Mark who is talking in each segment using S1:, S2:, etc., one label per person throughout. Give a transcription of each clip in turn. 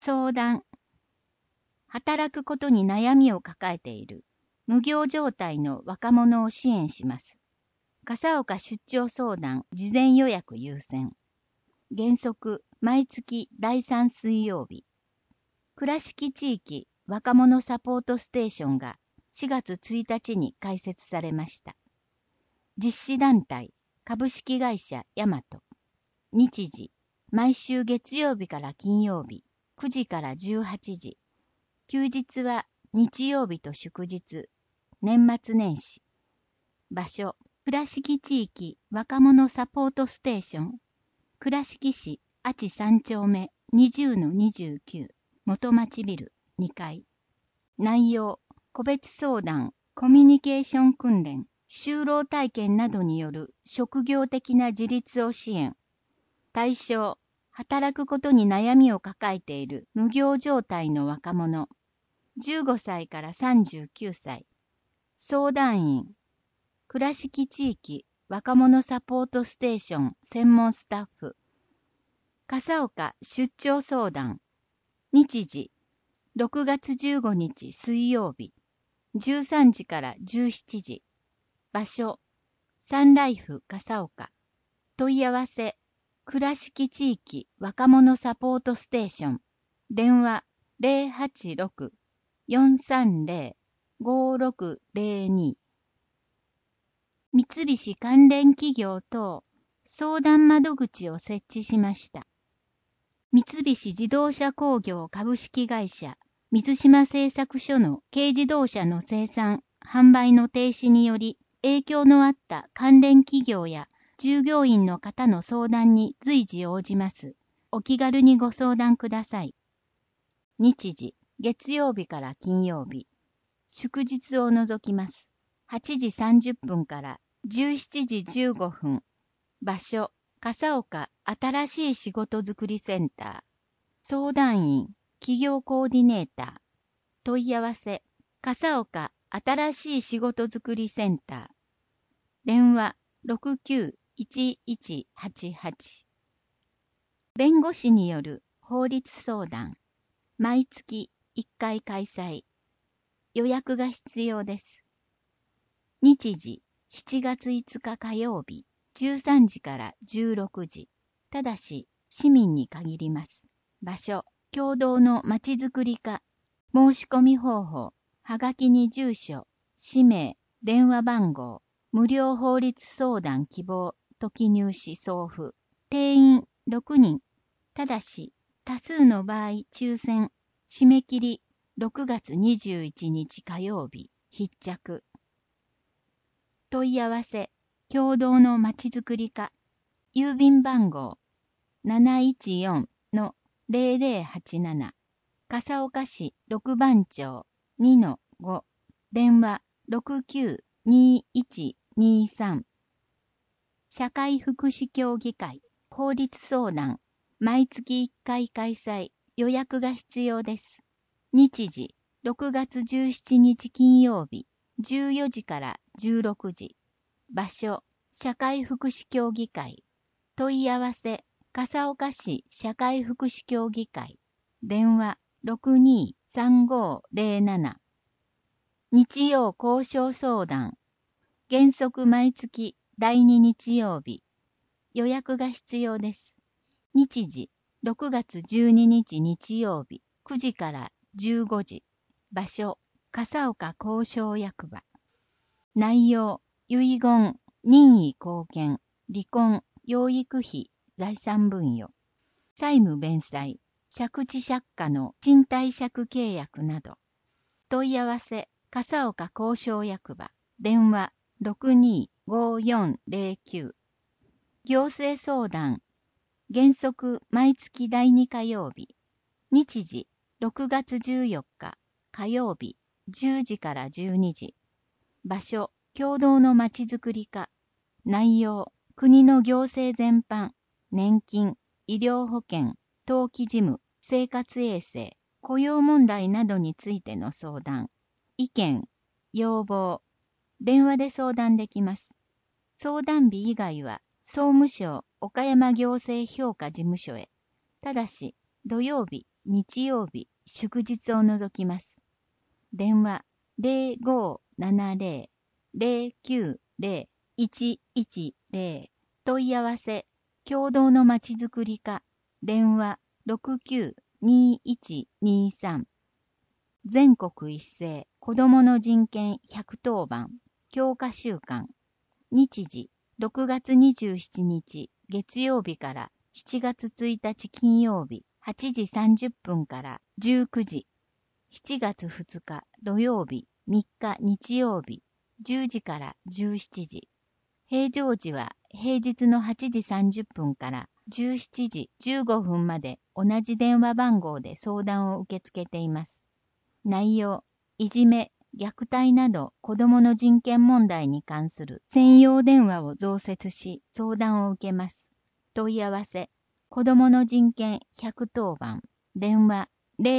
S1: 相談。働くことに悩みを抱えている無業状態の若者を支援します。笠岡出張相談事前予約優先。原則毎月第3水曜日。倉敷地域若者サポートステーションが4月1日に開設されました。実施団体株式会社ヤマト。日時毎週月曜日から金曜日9時から18時。休日は日曜日と祝日、年末年始。場所、倉敷地域若者サポートステーション。倉敷市阿智3丁目 20-29 元町ビル2階。内容、個別相談、コミュニケーション訓練、就労体験などによる職業的な自立を支援。対象、働くことに悩みを抱えている無業状態の若者。15歳から39歳。相談員。倉敷地域若者サポートステーション専門スタッフ。笠岡出張相談。日時。6月15日水曜日。13時から17時。場所。サンライフ笠岡。問い合わせ。倉敷地域若者サポートステーション。電話086-430-5602。三菱関連企業等相談窓口を設置しました。三菱自動車工業株式会社水島製作所の軽自動車の生産・販売の停止により影響のあった関連企業や従業員の方の相談に随時応じます。お気軽にご相談ください。日時、月曜日から金曜日。祝日を除きます。8時30分から17時15分。場所、笠岡新しい仕事づくりセンター。相談員、企業コーディネーター。問い合わせ、笠岡新しい仕事づくりセンター。電話69-1188。弁護士による法律相談。毎月1回開催。予約が必要です。日時、7月5日火曜日、13時から16時。ただし、市民に限ります。場所、共同のまちづくり課。申し込み方法、はがきに住所、氏名、電話番号、無料法律相談希望と記入し送付。定員6人。ただし、多数の場合抽選。締め切り6月21日火曜日。必着。問い合わせ、共同のまちづくり課。郵便番号 714-0087。笠岡市6番町 2-5。電話69-2123。社会福祉協議会法律相談。毎月1回開催。予約が必要です。日時、6月17日金曜日、14時から16時。場所、社会福祉協議会。問い合わせ、笠岡市社会福祉協議会。電話62-3507。日曜交渉相談。原則毎月第2日曜日。予約が必要です。日時、6月12日日曜日、9時から15時。場所、笠岡交渉役場。内容、遺言、任意後見、離婚、養育費、財産分与、債務弁済、借地借家の賃貸借契約など。問い合わせ、笠岡交渉役場。電話625409。行政相談。原則毎月第2火曜日。日時6月14日火曜日10時から12時。場所共同のまちづくり課。内容国の行政全般、年金、医療保険、登記事務、生活衛生、雇用問題などについての相談。意見、要望。電話で相談できます。相談日以外は総務省岡山行政評価事務所へ。ただし、土曜日、 日曜日、祝日を除きます。電話 0570-090-110 問い合わせ共同のまちづくり課電話 69-2123 全国一斉子どもの人権110番強化週間日時6月27日月曜日から7月1日金曜日8時30分から19時7月2日土曜日3日日曜日10時から17時平常時は平日の8時30分から17時15分まで同じ電話番号で相談を受け付けています。内容、いじめ、虐待など子どもの人権問題に関する専用電話を増設し相談を受けます。問い合わせ、子どもの人権110番、電話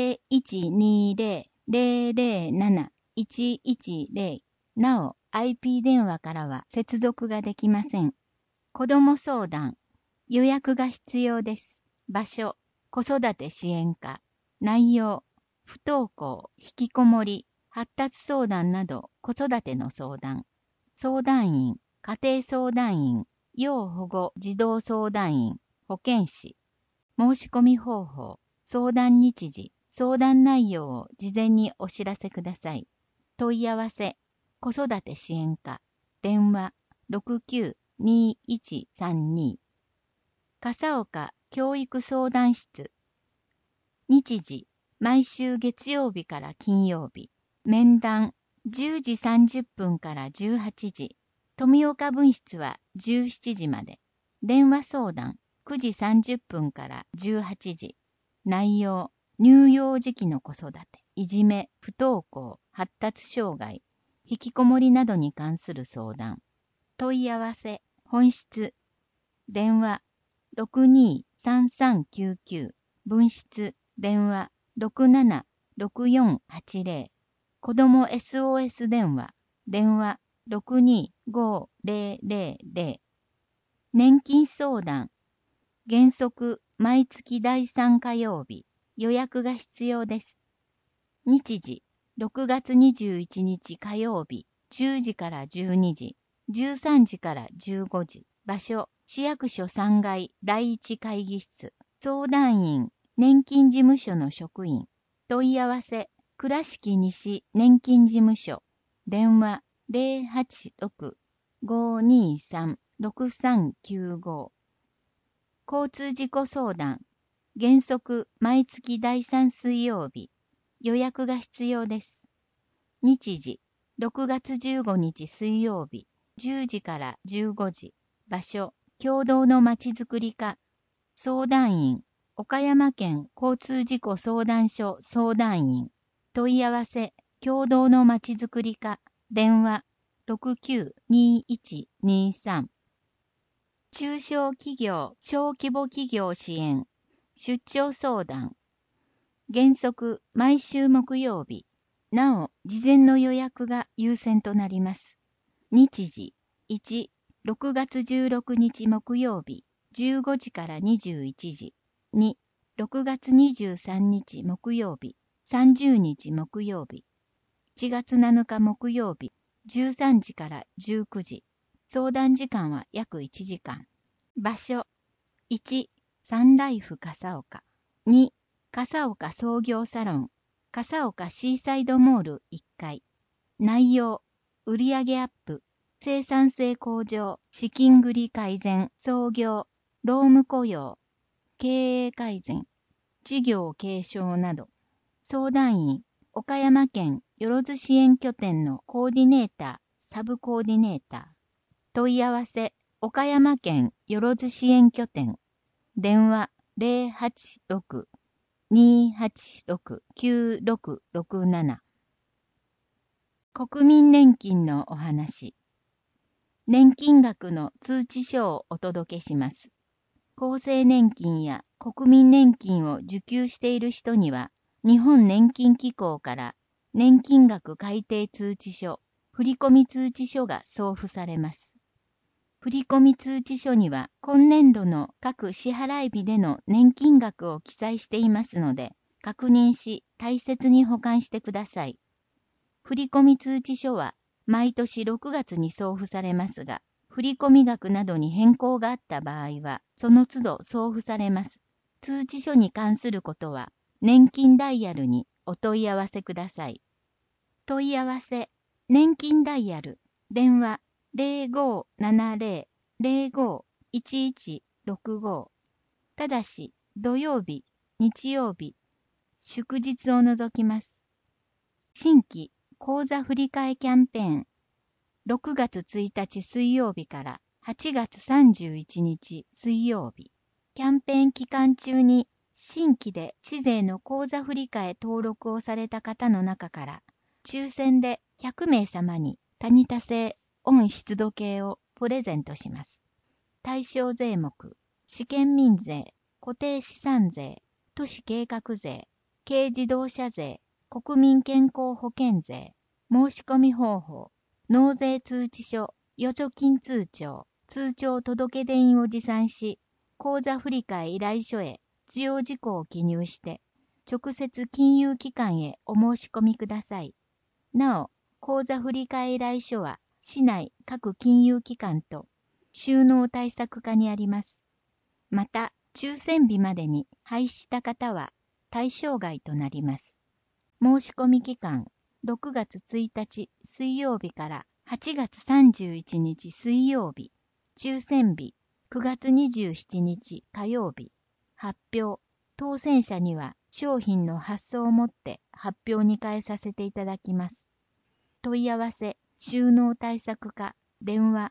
S1: 0120-007-110 なお、IP 電話からは接続ができません。子ども相談、予約が必要です。場所、子育て支援課。内容、不登校、引きこもり、発達相談など子育ての相談。相談員、家庭相談員、要保護児童相談員、保健師。申し込み方法、相談日時、相談内容を事前にお知らせください。問い合わせ、子育て支援課。電話、69-2132。笠岡教育相談室。日時、毎週月曜日から金曜日。面談、10時30分から18時。富岡分室は17時まで。電話相談、9時30分から18時。内容、乳幼児期の子育て、いじめ、不登校、発達障害、引きこもりなどに関する相談。問い合わせ、本室。電話、623399。分室、電話、676480。子ども SOS 電話、電話、625000。年金相談。原則、毎月第3火曜日。予約が必要です。日時、6月21日火曜日、10時から12時、13時から15時。場所、市役所3階第1会議室。相談員、年金事務所の職員。問い合わせ、倉敷西年金事務所。電話、086-523-6395。交通事故相談。原則、毎月第3水曜日。予約が必要です。日時、6月15日水曜日、10時から15時。場所、共同のまちづくり課。相談員、岡山県交通事故相談所相談員。問い合わせ、共同のまちづくり課。電話、69-2123。中小企業、小規模企業支援。出張相談。原則、毎週木曜日。なお、事前の予約が優先となります。日時、1、6月16日木曜日、15時から21時。2、6月23日木曜日、30日木曜日。1月7日木曜日、13時から19時。相談時間は約1時間。場所、1、サンライフ笠岡。2、笠岡創業サロン、笠岡シーサイドモール1階。内容、売上アップ、生産性向上、資金繰り改善、創業、労務雇用、経営改善、事業継承など。相談員、岡山県よろず支援拠点のコーディネーター、サブコーディネーター。問い合わせ、岡山県よろず支援拠点。電話、086-286-9667。国民年金のお話。年金額の通知書をお届けします。厚生年金や国民年金を受給している人には、日本年金機構から年金額改定通知書、振込通知書が送付されます。振込通知書には今年度の各支払い日での年金額を記載していますので、 確認し大切に保管してください。振込通知書は毎年6月に送付されますが、振込額などに変更があった場合は、その都度送付されます。通知書に関することは、年金ダイヤルにお問い合わせください。問い合わせ、年金ダイヤル、電話 0570-05-1165。ただし、土曜日、日曜日、祝日を除きます。新規口座振替キャンペーン。6月1日水曜日から8月31日水曜日。キャンペーン期間中に新規で市税の口座振替登録をされた方の中から、抽選で100名様にタニタ製温湿度計をプレゼントします。対象税目、試験民税、固定資産税、都市計画税、軽自動車税、国民健康保険税、申し込み方法、納税通知書、預貯金通帳、通帳届出印を持参し、口座振替依頼書へ必要事項を記入して、直接金融機関へお申し込みください。なお、口座振替依頼書は市内各金融機関と収納対策課にあります。また、抽選日までに廃止した方は対象外となります。申し込み期間、6月1日水曜日から8月31日水曜日、抽選日、9月27日火曜日、発表、当選者には商品の発送をもって発表に変えさせていただきます。問い合わせ、収納対策課、電話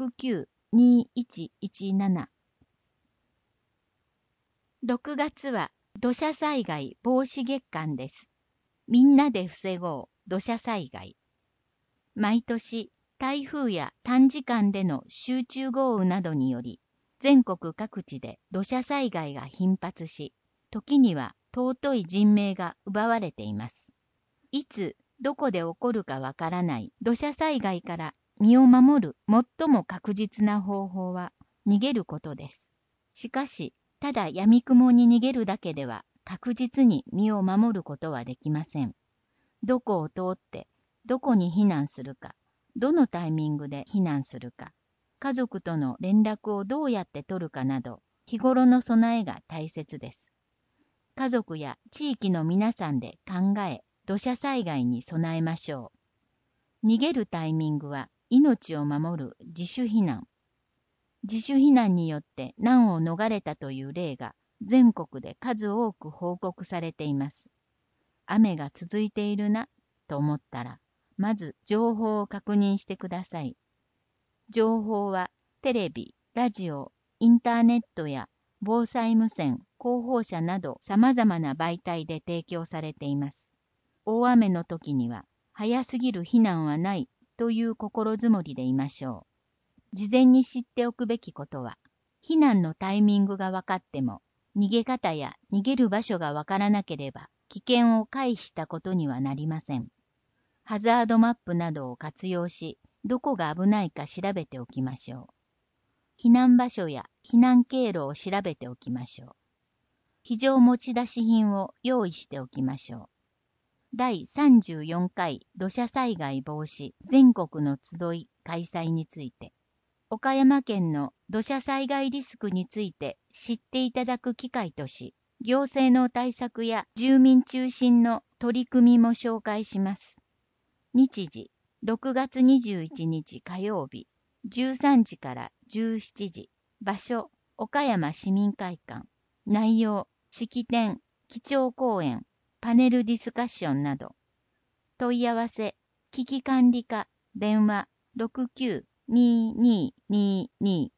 S1: 69-2117。6月は土砂災害防止月間です。みんなで防ごう土砂災害。毎年、台風や短時間での集中豪雨などにより、全国各地で土砂災害が頻発し、時には尊い人命が奪われています。いつ、どこで起こるかわからない土砂災害から身を守る最も確実な方法は逃げることです。しかし、ただ闇雲に逃げるだけでは確実に身を守ることはできません。どこを通って、どこに避難するか、どのタイミングで避難するか、家族との連絡をどうやって取るかなど、日頃の備えが大切です。家族や地域の皆さんで考え、土砂災害に備えましょう。逃げるタイミングは命を守る自主避難。自主避難によって難を逃れたという例が全国で数多く報告されています。雨が続いているなと思ったら、まず情報を確認してください。情報はテレビ、ラジオ、インターネットや防災無線、広報車など様々な媒体で提供されています。大雨の時には早すぎる避難はないという心づもりでいましょう。事前に知っておくべきことは、避難のタイミングが分かっても、逃げ方や逃げる場所が分からなければ、危険を回避したことにはなりません。ハザードマップなどを活用し、どこが危ないか調べておきましょう。避難場所や避難経路を調べておきましょう。非常持ち出し品を用意しておきましょう。第34回土砂災害防止全国の集い開催について、岡山県の土砂災害リスクについて知っていただく機会とし、行政の対策や住民中心の取り組みも紹介します。日時、6月21日火曜日、13時から17時、場所、岡山市民会館、内容、式典、基調講演、パネルディスカッションなど、問い合わせ、危機管理課、電話、69-2222